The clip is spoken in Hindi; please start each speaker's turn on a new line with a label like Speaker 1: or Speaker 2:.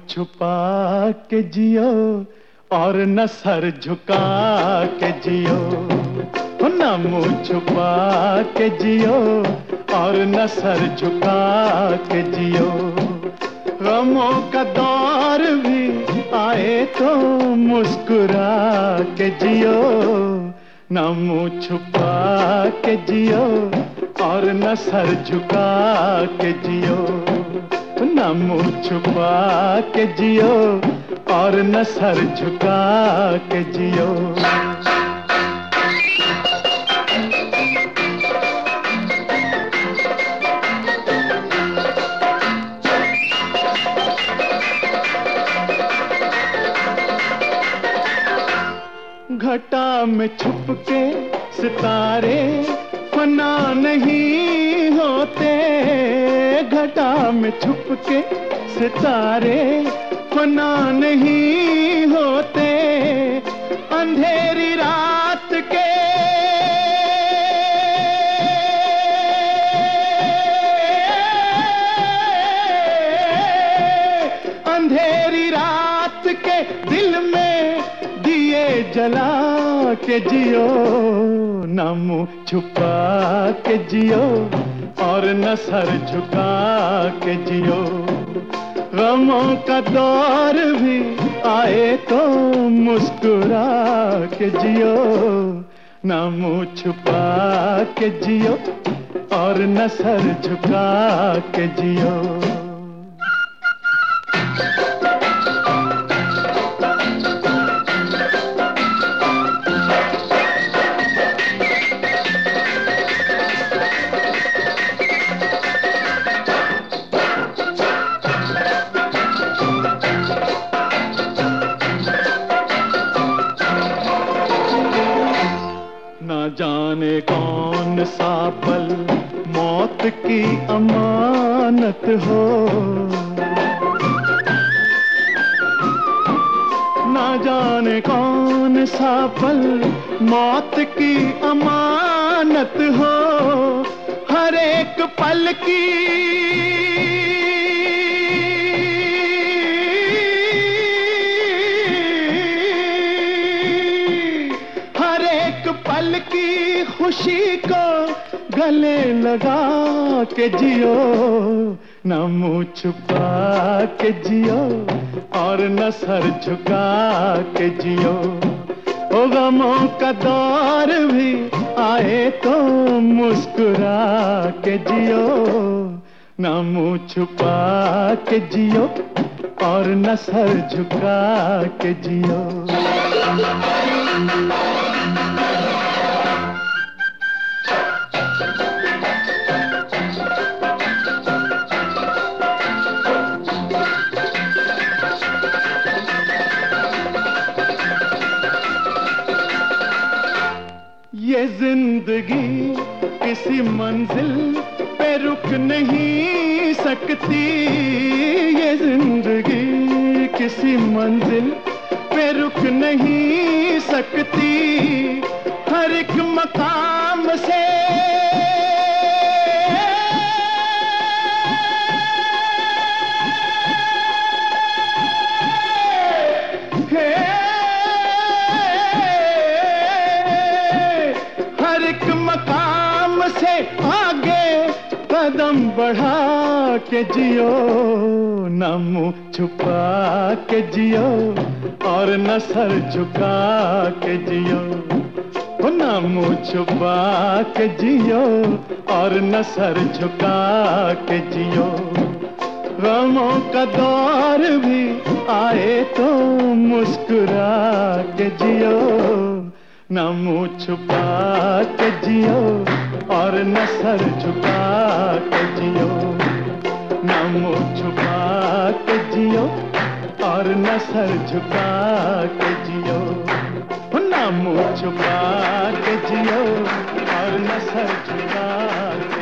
Speaker 1: छुपा के जियो और न सर झुका के जियो, न मुंह छुपा के जियो और न सर झुका के जियो। गमों का दौर भी आए तो मुस्कुरा के जियो, न मुंह छुपा के जियो और न सर झुका के जियो, न मुंह छुपा के जियो और न सर झुका के जियो। घटा में छुप के सितारे फना नहीं होते, घटा में छुप के सितारे फना नहीं होते। अंधेरी रात के अंधेरी रात के दिल में दिए जला के जियो, न मुंह छुपा के जियो और न सर झुका के जियो। गमों का दौर भी आए तो मुस्कुरा के जियो, न मुंह छुपा के जियो और न सर झुका के जियो। ना जाने कौन सा पल मौत की अमानत हो, ना जाने कौन सा पल मौत की अमानत हो। हर एक पल की पल की खुशी को गले लगा के जियो, न मुंह छुपा के जियो और न सर झुका के जियो। ओ गमों का दौर भी आए तो मुस्कुरा के जियो, न मुंह छुपा के जियो और न सर झुका के जियो। ये जिंदगी किसी मंजिल पे रुक नहीं सकती, ये जिंदगी किसी मंजिल पे रुक नहीं सकती। हर एक मकाम से मकाम से आगे कदम बढ़ा के जियो, न मुंह छुपा के जियो और न सर झुका के जियो, न मुंह छुपा के जियो और न सर झुका के जियो। गमों का दौर भी आए तो मुस्कुरा के जियो, न मुंह छुपा के जियो और न सर झुका के जियो, न मुंह छुपा के जियो और न सर झुका के जियो, न मुंह छुपा के जियो और न सर झुका